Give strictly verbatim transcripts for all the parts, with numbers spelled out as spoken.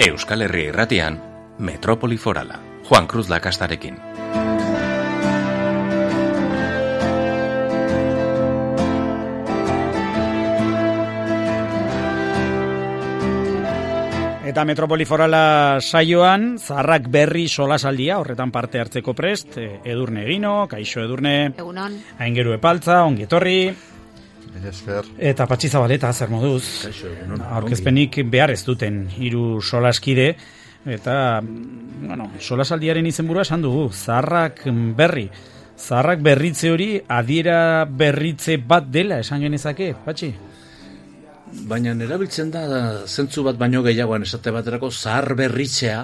Euskal Herria Irratian, Metropoli Forala, Juan Cruz Lakastarekin. Eta Metropoli Forala saioan, zaharrak berri solasaldia, horretan parte hartzeko prest, Edurne Egino, kaixo Edurne, egunon, Aingeru Epaltza, ongi etorri, esker. Eta Patxi Zabaleta, zer moduz, Kaixo, egunon. aurkezpenik behar ez duten hiru solaskide, eta, bueno, solasaldiaren izenburua esan dugu, zaharrak berri, zaharrak berritze hori adiera berritze bat dela, esan genezake, Patxi? Baina erabiltzen da zentzu bat baino gehiagoan esate baterako zahar berritzea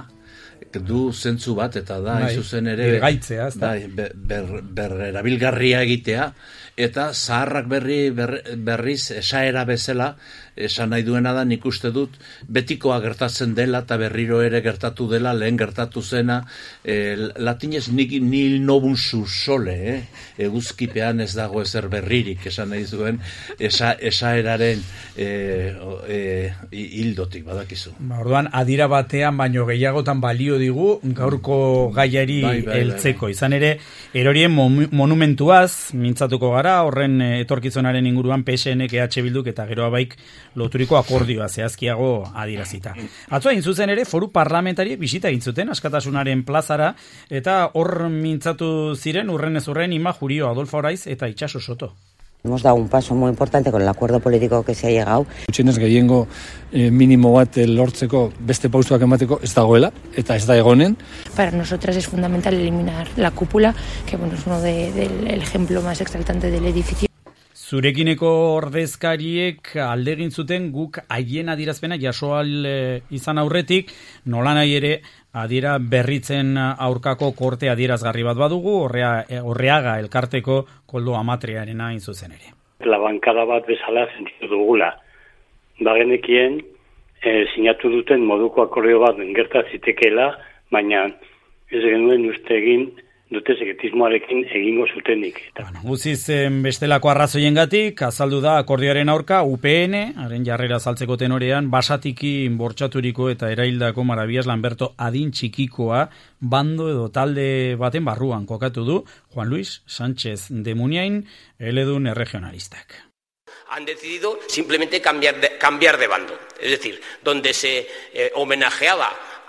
du zentzu bat eta da bai, izuzen ere birgaitzea, ezta? Bai, ber, ber, ber erabilgarria egitea eta zaharrak berri ber, berriz esaera bezala esan nahi duena da, nik uste dut betikoa gertatzen dela eta berriro ere gertatu dela, lehen gertatu zena e, latinez nik nil novum sus sole, eh? Eguzkipean ez dago ezer berririk esan nahi zuen esa, esaeraren e, e, hildotik badakizu. Ba, orduan, adira batean baino gehiagotan balio digu gaurko gaiari bai, bai, heltzeko. bai, bai. Izan ere, erorien monumentuaz mintzatuko gara, horren etorkizunaren inguruan P S N K H Bilduk eta geroa baik loturiko akordioa zehazkiago adirazita. Atzo egin zuzen ere, foru parlamentariek bisita egin zuten Askatasunaren plazara, eta hor mintzatu ziren urren ez urren Ima Jurio, Adolfo Oraiz eta Itxaso Soto. Hemos dado un paso muy importante con el acuerdo político que se ha llegado. Gutxienez gehiengo eh, minimo bat lortzeko beste pausuak emateko ez dagoela eta ez da egonen. Para nosotras es fundamental eliminar la cúpula, que bueno, es uno de, del el ejemplo más exaltante del edificio. Zurekineko ordezkariek aldegin zuten guk haien adierazpena jasoal e, izan aurretik, nola nahi ere adiera berritzen aurkako korte adierazgarri bat badugu, horrea, horreaga elkarteko koldo amatrearena hain zuzen ere. La bankada bat bezala sentitu dugula. Bagenekien e, sinatu duten moduko akordio bat gerta zitekeela, baina ez genuen uste egin dute sekretismoarekin egingo zutenik. Bueno, guziz bestelako arrazoiengatik azaldu da akordioaren aurka U P N, haren jarrera azaltzeko tenorean, basatiki bortxaturiko eta eraildako Marabias Lamberto adin txikikoa bando edo talde baten barruan kokatu du Juan Luis Sánchez de Muniain, eledun erregionalistak. Han decidido simplemente cambiar de, cambiar de bando. Es decir, donde se eh, homenajeaba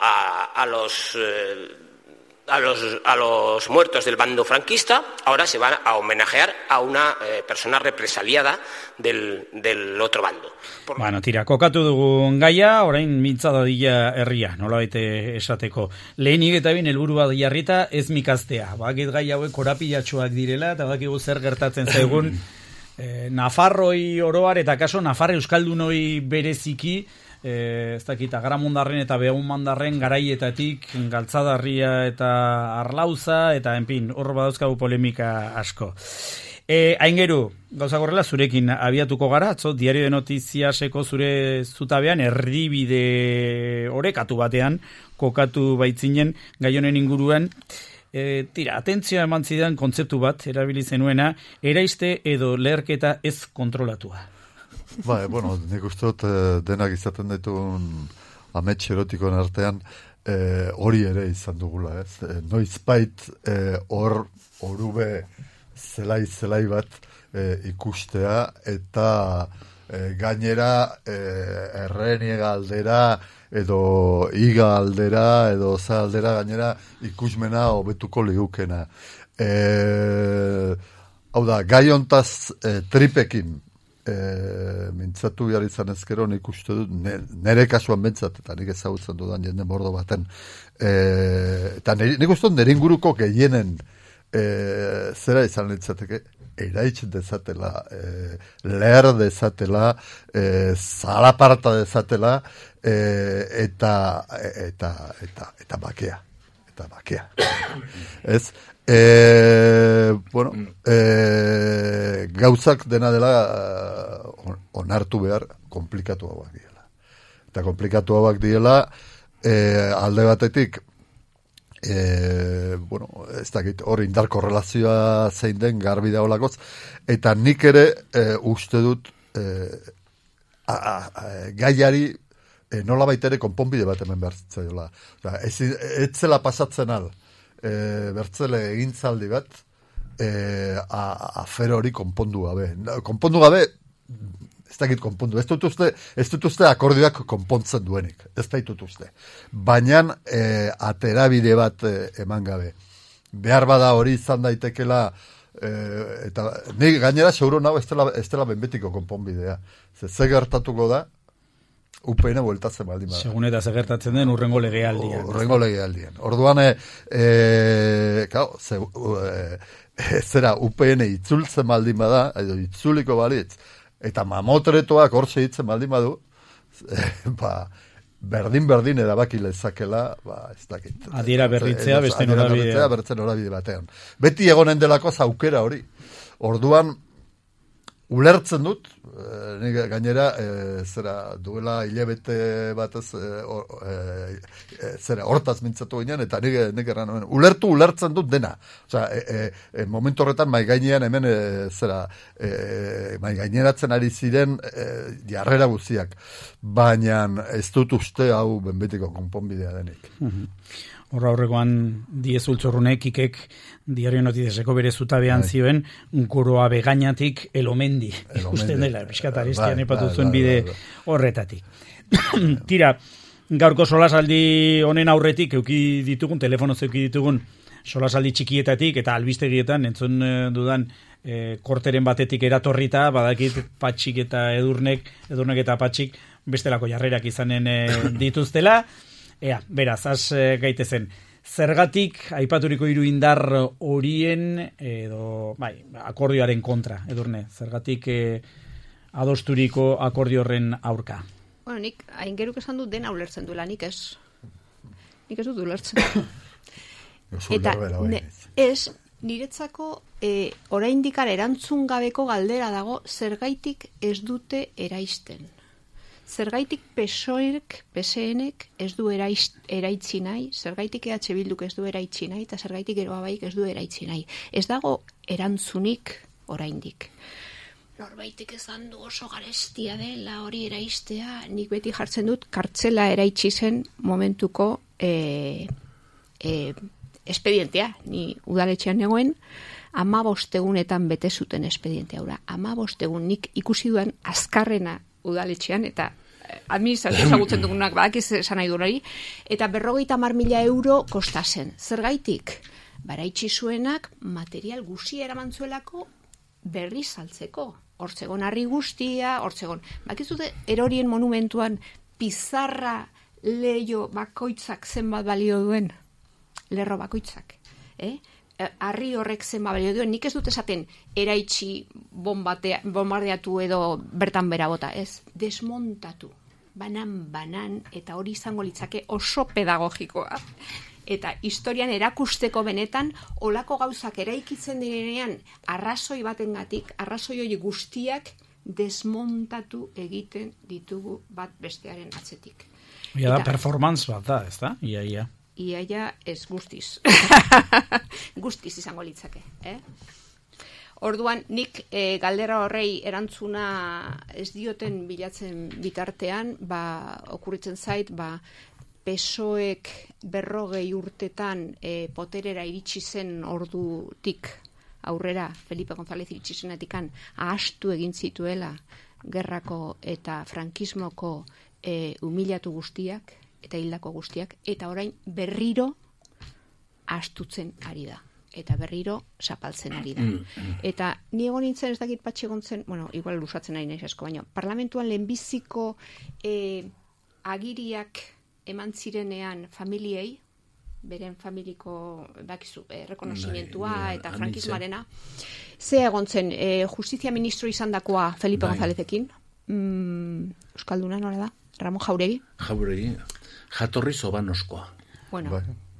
a, a los... Eh, A los, a los muertos del bando franquista, ahora se van a homenajear a una eh, persona represaliada del, del otro bando. Por... Bueno, tira, kokatu dugun gaia, orain mintza dadila herria, nola baite esateko. Lehenik eta bin helburu bat jarrita ez mikaztea. Bakit gai hauek korapilatxoak direla, eta bakigu zer gertatzen zaigun eh, Nafarroi oroar, eta kaso Nafar Euskaldunoi bereziki, Eh, ez dakit, Agaramundarren eta Behaumandarren garaietatik Galtzadarria eta Arlauza eta enpin, hor badauzkagu polemika asko. E, Aingeru, gauza gorrela zurekin abiatuko gara, atzo, Diario de Notiziaseko zure zutabean erdibide orekatu batean kokatu baitzinen gai honen inguruan. E, tira, atentzioa eman zidan kontzeptu bat erabili zenuena, eraiste edo leherketa ez kontrolatua. Ba, bueno, nik uste dut eh, denak izaten dituen amets erotikoen artean eh, hori ere izan dugula, ez? Eh, noizbait hor eh, orube zelai-zelai bat eh, ikustea eta eh, gainera eh, erreniega aldera edo iga aldera edo za aldera gainera ikusmena hobetuko ligukena. Eh, hau da, gai hontaz eh, tripekin E, mintzatu behar izan ezkero nik uste dut nire kasuan bentsat eta nik ezagutzen dudan jende bordo baten e, eta nik uste dut nire inguruko gehienen e, zera izan litzateke eraitz dezatela e, leher dezatela e, zalaparta dezatela e, eta eta eta eta bakea eta bakea ez E, bueno, e, gauzak dena dela onartu behar komplikatu hauak diela. Eta komplikatu hauak diela e, alde batetik e, bueno, ez dakit hor indar korrelazioa zein den garbi daolakoz, eta nik ere e, uste dut e, a, a, a, gaiari e, nola baitere konponbide bat hemen behar zitzaiola. Ez, ez zela pasatzen al, e, bertzele egintzaldi bat, e, afero hori konpondu gabe. Konpondu gabe, ez dakit konpondu, ez dut uste, ez dut uste akordioak konpontzen duenik, ez da ditut uste. Baina e, aterabide bat e, eman gabe. Behar bada hori izan daitekela, e, eta ni gainera seguro nago ez dela, ez dela benbetiko konponbidea. Ze, ze gertatuko da, U P N bueltatzen baldin bada. Segun eta ze gertatzen den urrengo legealdian. Urrengo legealdian. Orduan, e, e, kao, ze, e, zera U P N itzultzen baldin bada, edo itzuliko balitz, eta mamotretoak hor segitzen baldin badu, e, ba, berdin-berdin erabaki lezakela, ba, ez dakit. Adiera berritzea, beste norabidea. Adiera berritzea norabide batean. Beti egonen delako aukera hori. Orduan, ulertzen dut, e, nik gainera, e, zera, duela hilabete batez, e, or, e, e, zera, hortaz mintzatu ginen, eta nik, nik erran, ulertu, ulertzen dut dena. Osea, e, e, momentu horretan mai gainean hemen, e, zera, e, mai gaineratzen ari ziren e, jarrera guztiak. Baina ez dut uste hau benbetiko konponbidea denik. Horra horrekoan Diez Ultzorrunek ikek Diario Noticiaseko bere zutabean zioen Goroa begainatik elomendi ikusten dela, piskataristian epatu zuen bide horretatik. Tira, gaurko solasaldi honen aurretik euki ditugun, telefonoz euki ditugun solasaldi txikietatik eta albistegietan entzun dudan e, korteren batetik eratorrita, badakit Patxik eta Edurnek, Edurnek eta Patxik bestelako jarrerak izanen e, dituztela. Ea, beraz, az e, gaitezen. Zergatik, aipaturiko hiru indar horien, edo, bai, akordioaren kontra, Edurne, zergatik e, adosturiko akordio horren aurka. Bueno, nik, hain geruk esan dut dena ulertzen duela, nik ez. Nik ez dut ulertzen. Eta, ne, ez, niretzako, e, oraindik erantzun gabeko galdera dago, zergaitik ez dute eraisten. Zergaitik P S O E-ek, P S N-ek ez du eraiz, eraitzi nahi, zergaitik E H Bilduk ez du eraitzi nahi, eta zergaitik Geroa Baik ez du eraitzi nahi. Ez dago erantzunik oraindik. Norbaitek esan du oso garestia dela hori eraistea, nik beti jartzen dut kartzela eraitsi zen momentuko e, e, espedientea, ni udaletxean negoen, ama bostegunetan bete zuten espedientea, ama bostegun nik ikusi duen azkarrena udaletxean, eta administrazio ezagutzen dugunak badakiz esan nahi durari, eta berrogeita hamar mila euro kostazen. Zergaitik? Baraitsi zuenak material guztia eramantzuelako berri saltzeko. Hortzegon harri guztia, hortzegon. Bakizute erorien monumentuan pizarra leio bakoitzak zenbat balio duen? Lerro bakoitzak. Eh? Harri horrek zen balio duen, nik ez dut esaten eraitsi bombardeatu edo bertan bera bota, ez, desmontatu, banan-banan, eta hori izango litzake oso pedagogikoa. Eta historian erakusteko benetan, olako gauzak eraikitzen direnean, arrazoi batengatik, arrazoi hori guztiak desmontatu egiten ditugu bat bestearen atzetik. Ia da, performance bat da, ez da? Ia, ia. Iaia ez guztiz. Guztiz izango litzake. Eh? Orduan, nik e, galdera horrei erantzuna ez dioten bilatzen bitartean, ba, okurritzen zait, ba, P S O E-ek berrogei urtetan e, poterera iritsi zen ordutik aurrera, Felipe González iritsi zenetikan, ahastu egin zituela gerrako eta frankismoko e, humilatu guztiak, eta hildako guztiak, eta orain berriro astutzen ari da. Eta berriro zapaltzen ari da. Eta ni egon nintzen ez dakit Patxi egon zen, bueno, igual lusatzen ari naiz asko, baina parlamentuan lehenbiziko e, agiriak eman zirenean familiei, beren familiko bakizu, e, rekonozimientua eta frankismoarena, ze egon zen, e, justizia ministro izan dakoa Felipe Gonzálezekin, mm, Euskalduna nola da? Ramon Jauregi? Jauregi. Jatorri zobanoskoa. Bueno,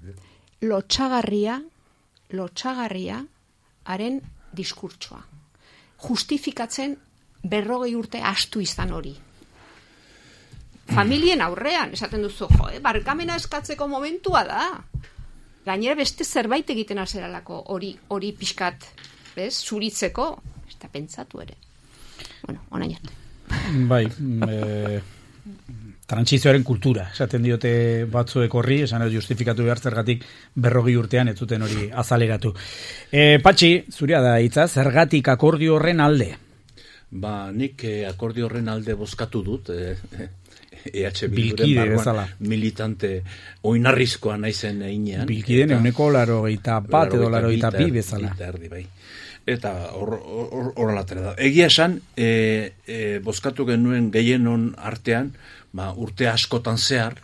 lotxagarria, lotxagarria haren diskurtsoa. Justifikatzen berrogei urte astu izan hori. Familien aurrean, esaten duzu, jo, eh, barkamena eskatzeko momentua da. Gainera beste zerbait egiten azeralako hori hori pixkat, bez, zuritzeko, ez da pentsatu ere. Bueno, onain arte. Bai, e, trantsizioaren kultura, esaten diote batzuek horri, esan ez justifikatu behar zergatik berrogi urtean ez zuten hori azaleratu. E, Patxi, zurea da hitza, zergatik akordio horren alde? Ba, nik eh, akordio horren alde bozkatu dut, eh, E H Bilkide bezala. Militante oinarrizkoa naizen einean. Bilkide neuneko laro geita bat edo laro geita bi bezala. Erdi, bai. Eta horrela or, da. Egia esan, e, e, bozkatu genuen gehienon artean, ba, urte askotan zehar,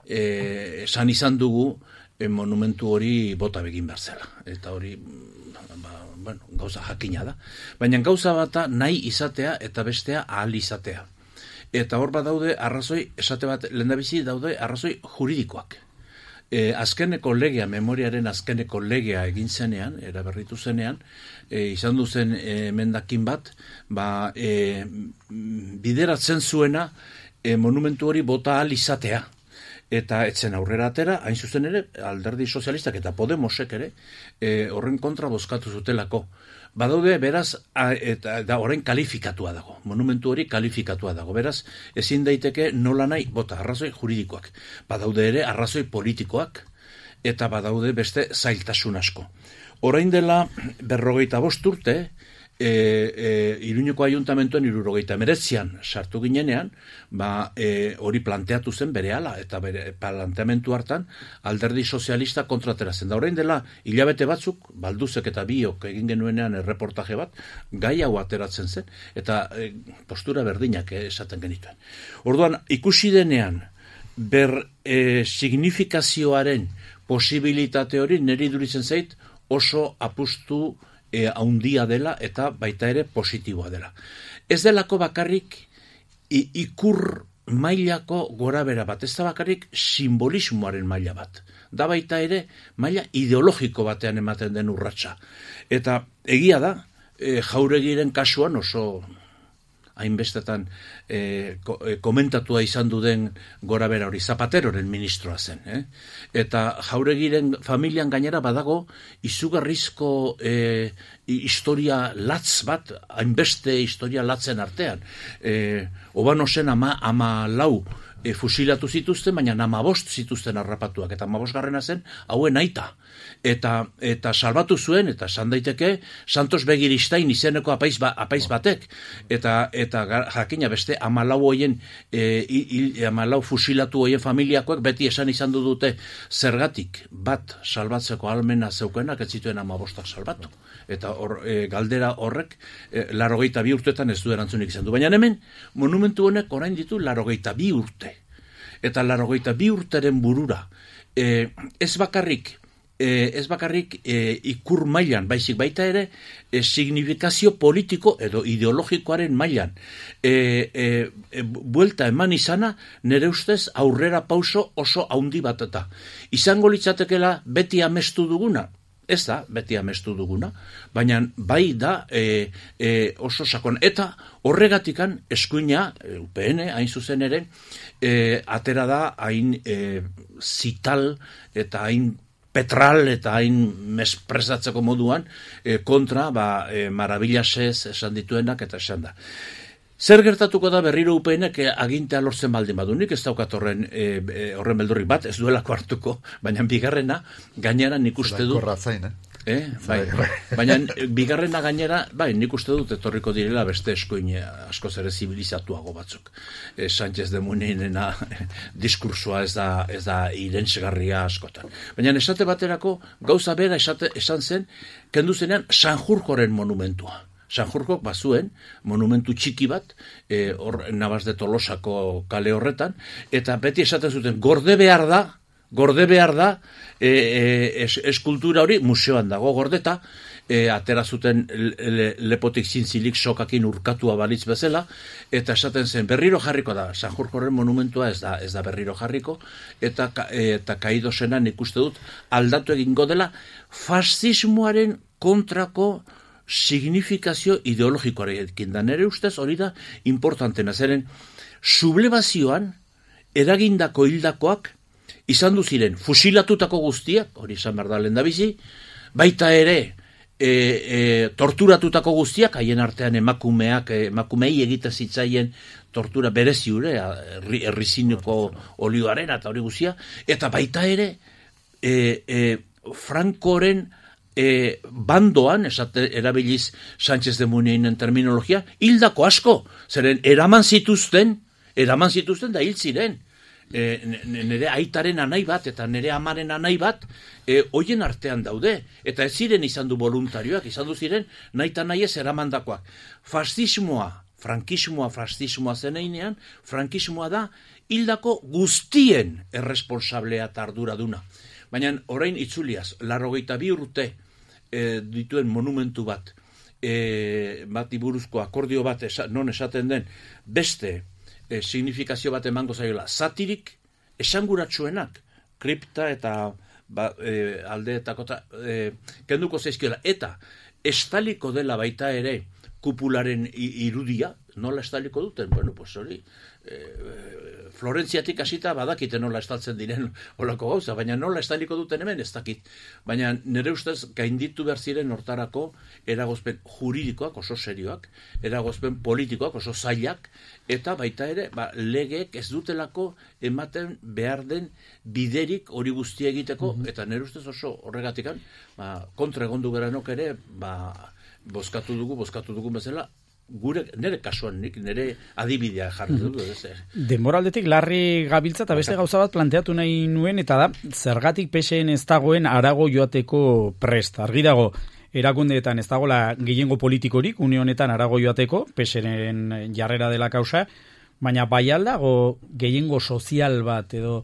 e, esan izan dugu e, monumentu hori bota begin behar zela. Eta hori, ba, bueno, gauza jakina da. Baina gauza bata nahi izatea eta bestea ahal izatea. Eta hor bat daude arrazoi, esate bat, lehendabizi daude arrazoi juridikoak. E, azkeneko legea, memoriaren azkeneko legea egin zenean, eraberritu zenean, e, izan duzen e, emendakin bat, ba, e, bideratzen zuena e, monumentu hori bota ahal izatea. Eta etzen aurrera atera, hain zuzen ere, Alderdi Sozialistak eta Podemosek ere, e, horren kontra bozkatu zutelako. Badaude, beraz, a, eta da orain kalifikatua dago, monumentu hori kalifikatua dago, beraz, ezin daiteke nola nahi, bota, arrazoi juridikoak, badaude ere arrazoi politikoak, eta badaude beste zailtasun asko. Orain dela berrogeita bost urte, e, e, Iruñeko ayuntamentoen hirurogeita hemeretzian sartu ginenean, ba, e, hori planteatu zen berehala, eta bere planteamentu hartan Alderdi Sozialista kontratera zen. Da orain dela hilabete batzuk, Balduzek eta biok egin genuenean erreportaje bat, gai hau ateratzen zen, eta e, postura berdinak eh, esaten genituen. Orduan, ikusi denean, ber e, signifikazioaren posibilitate hori niri duritzen zait oso apustu E, haundia dela eta baita ere positiboa dela. Ez delako bakarrik i, ikur mailako gorabera bat, ez da bakarrik simbolismoaren maila bat. Da baita ere maila ideologiko batean ematen den urratsa. Eta egia da, e, Jauregiren kasuan oso hainbestetan e, ko, e, komentatua izan duden gora bera hori, Zapateroren ministroa zen. Eh? Eta Jauregiren familian gainera badago izugarrizko e, historia latz bat, hainbeste historia latzen artean. E, Obanosen ama, ama lau e, fusilatu zituzten, baina ama bost zituzten harrapatuak, eta ama bostgarrena zen hauen aita. Eta, eta salbatu zuen, eta esan daiteke, Santos Begiristain izeneko apaiz, ba, apaiz batek, eta, eta jakina beste amalau hoien, e, il, amalau fusilatu hoien familiakoek beti esan izan du dute zergatik bat salbatzeko almena zeukenak ez zituen amabostak salbatu. Eta hor, e, galdera horrek, e, larogeita bi urtetan ez du erantzunik izan du. Baina hemen, monumentu honek orain ditu larogeita bi urte. Eta larogeita bi urteren burura, e, ez bakarrik, E, ez bakarrik e, ikur mailan, baizik baita ere e, signifikazio politiko edo ideologikoaren mailan e, e, e, buelta eman izana nire ustez aurrera pauso oso haundi bat eta izango litzatekela beti amestu duguna, ez da beti amestu duguna, baina bai da e, e, oso sakon eta horregatikan eskuina U P N hain zuzen ere e, atera da hain e, zital eta hain petral eta hain mespresatzeko moduan e, kontra ba, e, marabillasez esan dituenak eta esan da. Zer gertatuko da berriro U P N-ek agintea lortzen baldin badu, nik ez daukat horren, e, horren beldurrik bat, ez duelako hartuko, baina bigarrena gainera nik uste du... Zain, eh? Eh? Bai, bai. Baina bigarrena gainera, bai, nik uste dut etorriko direla beste eskuin askoz ere zibilizatuago batzuk. E, Sánchez de Muneinena diskursua ez da, ez da irentsgarria askotan. Baina esate baterako gauza bera esate, esan zen, kendu zenean Sanjurjoren monumentua. Sanjurjok bazuen monumentu txiki bat, e, hor Navas de Tolosako kale horretan, eta beti esaten zuten, gorde behar da, gorde behar da, e, e, es, eskultura hori museoan dago gordeta, e, atera zuten le, lepotik zintzilik sokakin urkatua balitz bezala, eta esaten zen, berriro jarriko da, Sanjurjoren monumentua ez da, ez da berriro jarriko, eta, eta kaidosena nik uste dut aldatu egingo dela, fascismoaren kontrako signifikazio ideologikoarekin da. Nere ustez hori da importantena, zeren sublevazioan eragindako hildakoak izan du ziren fusilatutako guztiak, hori izan behar da lehendabizi, baita ere e, e, torturatutako guztiak, haien artean emakumeak, emakumei egite zitzaien tortura bereziure, errizineko olioaren eta hori guzia, eta baita ere, e, e, Frankoren e, bandoan, esate, erabiliz Sánchez de Muneinen terminologia, hildako asko, zeren eraman zituzten, eraman zituzten da hil ziren. E, nire aitaren anai bat eta nire amaren anai bat e, hoien artean daude eta ez ziren izan du voluntarioak, izan du ziren nahi eta nahi ez eramandakoak. Fascismoa, frankismoa, fascismoa zeneinean, frankismoa da hildako guztien erresponsablea eta arduraduna. Baina orain itzuliaz, larrogeita bi urte e, dituen monumentu bat, e, bat iburuzko akordio bat esa, non esaten den beste E, signifikazio bat emango zaiola. Satirik esanguratsuenak, kripta eta ba, e, aldeetako e, kenduko zaizkiola. Eta estaliko dela baita ere kupularen irudia, nola estaliko duten? Bueno, pues hori, e, Florentziatik hasita badakite nola estaltzen diren olako gauza, baina nola estaliko duten hemen ez dakit. Baina nire ustez gainditu behar ziren hortarako eragozpen juridikoak oso serioak, eragozpen politikoak oso zailak, eta baita ere ba, legeek ez dutelako ematen behar den biderik hori guztia egiteko, mm-hmm. eta nire ustez oso horregatikan, ba, kontra egondu geranok ere, ba, bozkatu dugu, bozkatu dugu bezala, gure, nire kasuan, nik, nire adibidea jarri dut. Mm-hmm. Denboraldetik larri gabiltza eta beste gauza bat planteatu nahi nuen, eta da, zergatik P S N ez dagoen harago joateko prest. Argi dago, erakundeetan ez dagoela gehiengo politikorik, une honetan harago joateko, P S N jarrera dela kausa, baina bai aldago gehiengo sozial bat, edo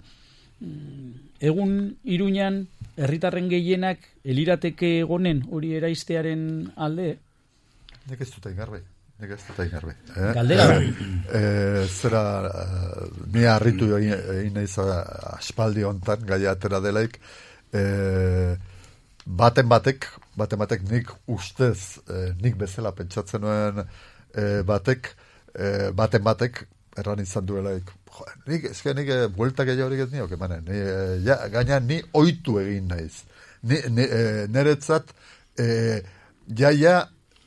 egun Iruñan herritarren gehienak elirateke egonen hori eraistearen alde? Nek ez dut egin garbi. Nek ez dut egin garbi. Eh? Galdera da. Eh, zera, uh, ni harritu egin nahiz aspaldi hontan, gaia atera delaik, eh, baten batek, baten batek nik ustez, eh, nik bezala pentsatzen nuen eh, batek, eh, baten batek, erran izan duelaik, jo, nik, ezke nik eh, buelta gehiago horiek ez niok, emanen, ni, eh, ja, gaina ni oitu egin naiz. Ni, ni, eh, neretzat, eh, jaia,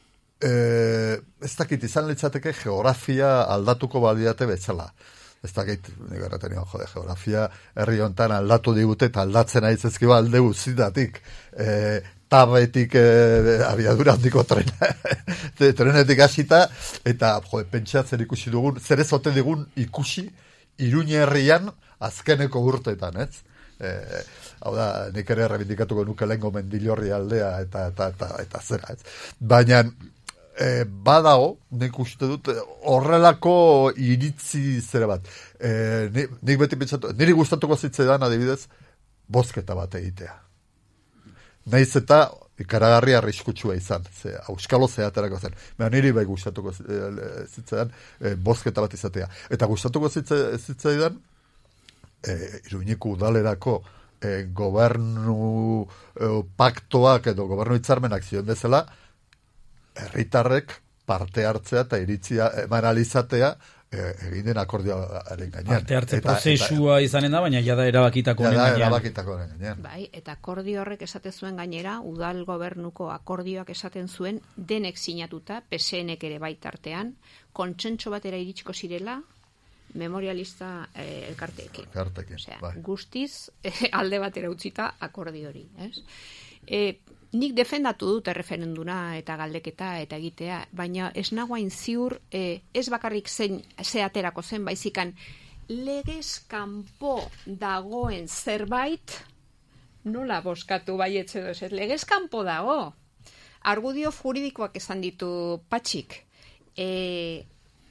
eh, ez dakit izan litzateke geografia aldatuko baliate bezala. Ez dakit, nik erraten nion, jode, geografia herri hontan aldatu digute eta aldatzen aizezkiba alde guztietatik. Eh, tabetik eh, abiadura handiko trena, trenetik hasita, eta jode, pentsatzen ikusi dugun, zer ez ote digun ikusi Iruña herrian azkeneko urteetan, ez? Eh, hau da, nik ere rebindikatuko nuke lehengo Mendillorri aldea eta, eta, eta, eta zera, ez? Baina, E, badago, nik uste dut, horrelako iritzi zera bat. E, nik, nik beti pentsatu, niri gustatuko zitzaidan adibidez, bozketa bat egitea. Naiz eta ikaragarri arriskutsua izan, ze, auskalo zeaterako zen. Baina niri bai gustatuko zitzaidan, e, bozketa bat izatea. Eta gustatuko zitzaidan, e, Iruñeko udalerako e, gobernu e, paktoak edo gobernu hitzarmenak zioen bezala, herritarrek parte hartzea eta iritzia eman alizatea e, egin den akordioaren gainean. Parte hartze prozesua izanen da, baina jada erabakitako gainean. Jada erabakitako gainean. Bai, eta akordio horrek esaten zuen gainera, udal gobernuko akordioak esaten zuen, denek sinatuta, P SNek ere baitartean, kontsentso batera iritsiko zirela, memorialista eh, elkarteekin. Elkarteekin, Osea, bai. Guztiz eh, alde batera utzita akordio hori, ez? Eh, Nik defendatu dut erreferenduna eta galdeketa eta egitea, baina ez nagoain ziur, eh, ez bakarrik zein ze aterako zen, baizikan legez kanpo dagoen zerbait nola boskatu baietze doz, legez kanpo dago. Argudio juridikoak esan ditu Patxik. E,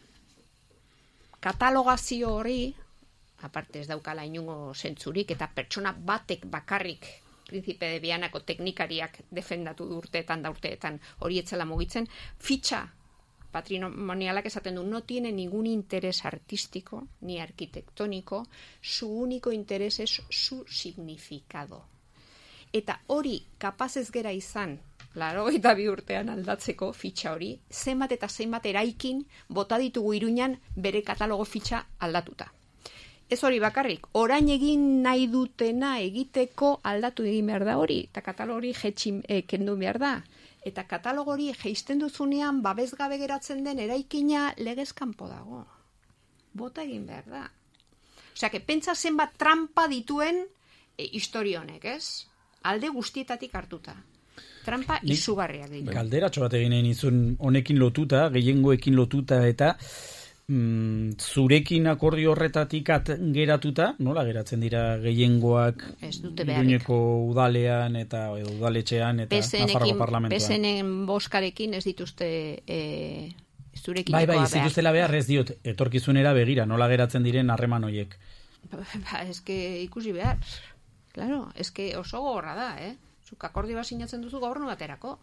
katalogazio hori, aparte ez daukala inungo zentzurik, eta pertsona batek bakarrik Príncipe de Vianako teknikariak defendatu du urteetan da urteetan hori etzela mugitzen, fitxa patrimonialak esaten du, no tiene ningún interés artístico ni arquitectónico, su único interés es su significado. Eta hori kapaz ez gera izan, laurogeita bi urtean aldatzeko fitxa hori, zenbat eta zenbat eraikin bota ditugu Iruñan bere katalogo fitxa aldatuta. Ez hori bakarrik, orain egin nahi dutena egiteko aldatu egin behar da hori, eta katalogo hori jetxin e, kendu behar da. Eta katalogo hori jeisten duzunean babesgabe geratzen den eraikina legez kanpo dago. bota egin behar da. Osea, que pentsa zenbat trampa dituen e, historia honek, ez? Alde guztietatik hartuta. Trampa izugarriak ditu. Galderatxo bat egin izun honekin lotuta, gehiengoekin lotuta eta mm, zurekin akordio horretatik at geratuta, nola geratzen dira gehiengoak Iruñeko udalean eta edo udaletxean eta Nafarroko parlamentuan? P S N-en boskarekin ez dituzte e, zurekin bai, bai, ez dituztela behar ez diot, etorkizunera begira, nola geratzen diren harreman horiek. Ba, ez que ikusi behar. Claro, ez que oso gogorra da, eh? Zuk akordio bat sinatzen duzu gobernu baterako.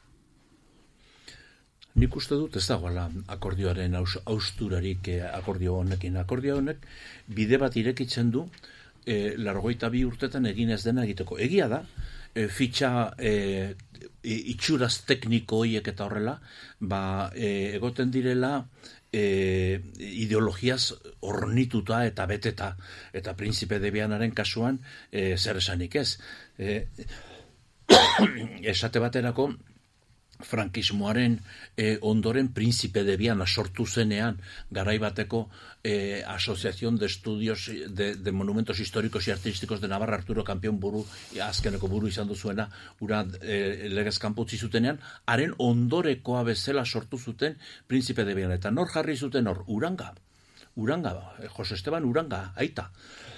Nik uste dut ez dagoela akordioaren hausturarik akordio honekin. Akordio honek bide bat irekitzen du e, largoita bi urtetan egin ez dena egiteko. Egia da, e, fitxa e, itxuraz tekniko horiek eta horrela, ba, e, egoten direla e, ideologiaz ornituta eta beteta, eta Prinzipe de Vianaren kasuan e, zer esanik ez. E, esate baterako frankismoaren eh, ondoren Prinzipe de Viana sortu zenean garai bateko eh, Asociación de Estudios de, de Monumentos Históricos y Artísticos de Navarra Arturo Campion buru, azkeneko buru izan duzuena, ura eh, legez kanpo utzi zutenean, haren ondorekoa bezala sortu zuten Prinzipe de Viana. Eta nor jarri zuten hor? Uranga. Uranga, eh, Jose Esteban Uranga, aita.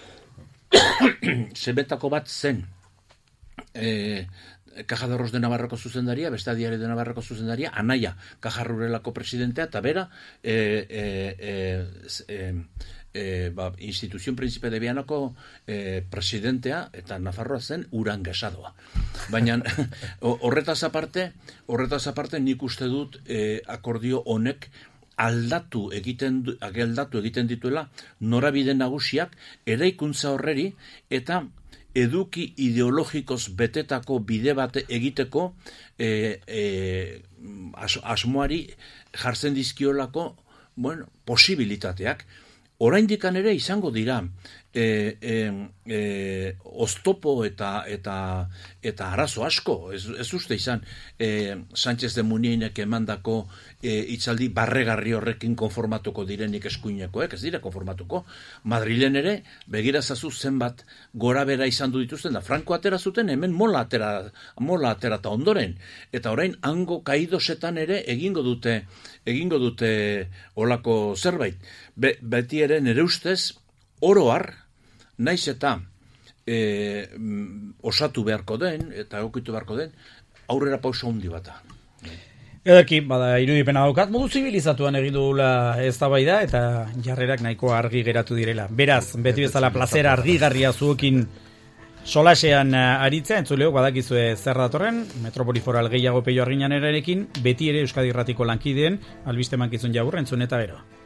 Zebetako bat zen Eh, Caja de Arroz de Navarroko zuzendaria, beste Diario de Navarroko zuzendaria, anaia Caja Rurelako presidentea, eta bera eh, eh, eh, eh, ba, Institución Príncipe de Vianako eh, presidentea, eta Nafarroa zen Uranga esadoa. Baina horretaz aparte, horretaz aparte nik uste dut eh, akordio honek aldatu egiten aldatu egiten dituela norabide nagusiak eraikuntza horreri eta eduki ideologikoz betetako bide bat egiteko e, e, as, asmoari jartzen dizkiolako, bueno, posibilitateak. Oraindikan ere izango dira e, e, e, oztopo eta eta eta arazo asko, ez, ez uste izan e, Sánchez de Muniainek emandako e, hitzaldi barregarri horrekin konformatuko direnik eskuinekoek, ez dira konformatuko. Madrilen ere begira zazu zenbat gora bera izan du dituzten da. Franco atera zuten, hemen mola atera mola atera ta ondoren, eta orain hango kaidosetan ere egingo dute egingo dute olako zerbait. Be, beti ere nere ustez oroar, naiz eta e, osatu beharko den, eta egokitu beharko den, aurrera pausa handi bata. Ederki, bada, irudipena daukat, modu zibilizatuan egin dugula eztabaida eta jarrerak nahiko argi geratu direla. Beraz, beti bezala plazera argigarria zuekin solasean aritzea, entzuleok badakizue zer datorren, Metropoli Foral gehiago Peio Arginanerarekin, beti ere Euskadi Irratiko lankideen, albiste mankizun jaburra, entzun eta gero.